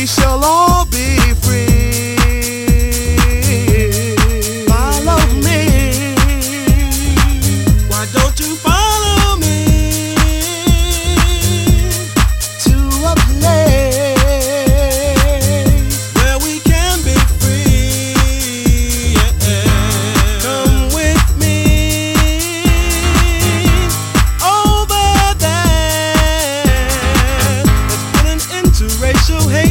we shall all be free. Follow me. Why don't you follow me to a place where we can be free? Yeah. Come with me over there. Let's put an end to racial hate.